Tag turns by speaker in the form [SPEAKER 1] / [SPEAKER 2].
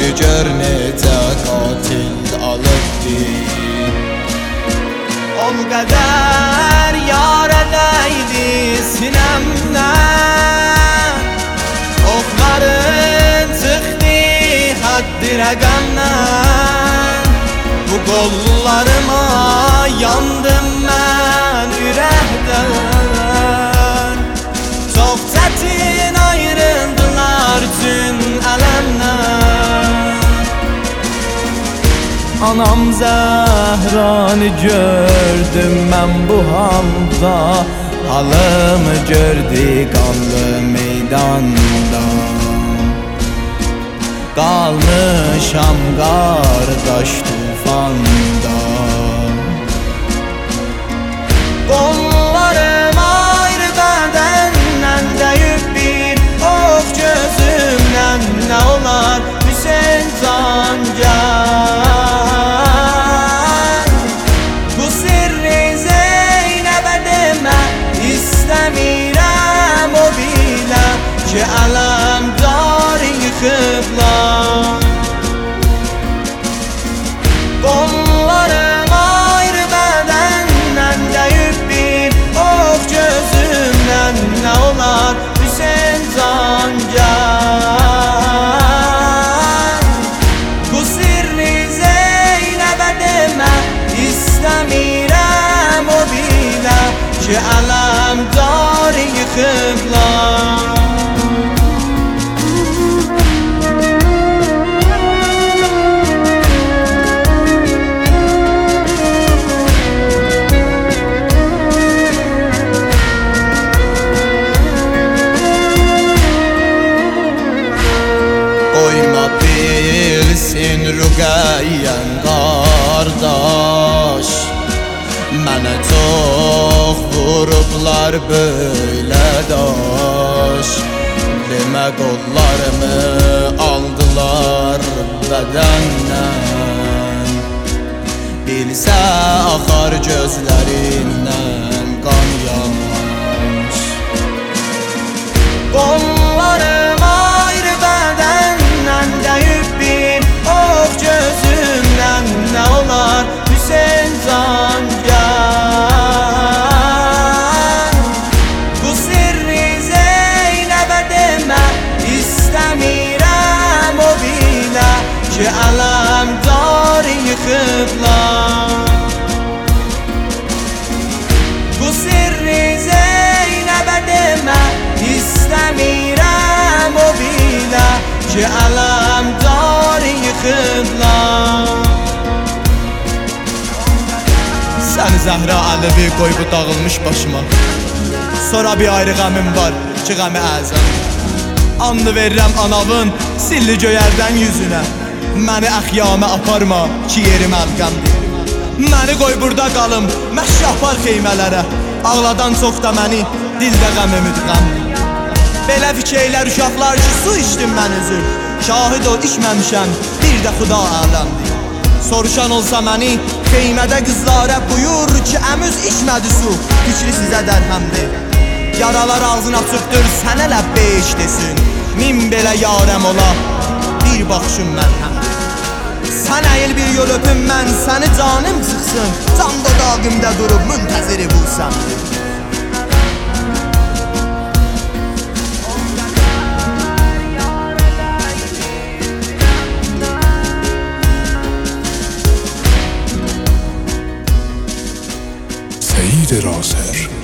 [SPEAKER 1] gör necə qatil alıbdı. O qədər yara dəydi sinəmdən, oxların çıxdı haddi rəqəmdən. Bu qollarıma yandım mən ürəkdən. Çox çətin ayrıldılar üçün ələmdən. Anam Zəhranı gördüm mən bu halda, halımı gördü qanlı meydanda. Qalmışam qardaş tufanda. Qollarım ayrı bədəndən dəyib bir ox gözümdən. Nə olar Hüseyn Cancan? Bu sirri Zeynəbə demə, istəmirəm o bilə ki ələmdar yıxıblar. Qollarım ayrı bədəndən dəyib bir ox gözümdən. Nə olar Hüseyn Cancan? Bu sirri Zeynəbə demə, istəmirəm o bilə ki ələmdar yıxıblar. Bilsin Rüqəyyən qardaş, mənə çox vurublar böylə daş. Demə qollarımı aldılar bədəndən, bilsə axar gözlərindən qan yaş. Qollarım ayrı bədəndən dəyib bir ox gözümdən. Nə olar Hüseyn Cancan? Bu sirri Zeynəbə demə, istəmirəm o bilə ki ələmdar yıxıblar. Bu sirri Zeynəbə demə, istəmirəm o bilə ki ələmdar yıxıblar. Səni Zəhra Əlivi qoy bu dağılmış başıma, sonra bir ayrı qəmim var ki qəmi əzəm. Andı verirəm anavın silli göyərdən yüzünə, məni əxyamə aparma ki yerim əlqəmdir. Məni qoy burada qalım məşş apar xeymələrə, ağladan çox da məni dildə qəm ümidqəmdir. Belə fikirlər uşaqlar ki su içdim mən özüm, şahid ol içməmişəm bir də xuda aləmdir. Soruşan olsa məni xeymədə qızlara buyur ki əmüz içmədi su, fikri sizə dərhəmdir. Yaralar ağzını açıbdır sənə ləbbeyş desin, min belə yarəm ola bir baxışım mərhəmdir. Sən əyil bir yol öpüm mən səni canım çıxsın, can dodağımda durub müntəziri bu səmdir.
[SPEAKER 2] سعید راسر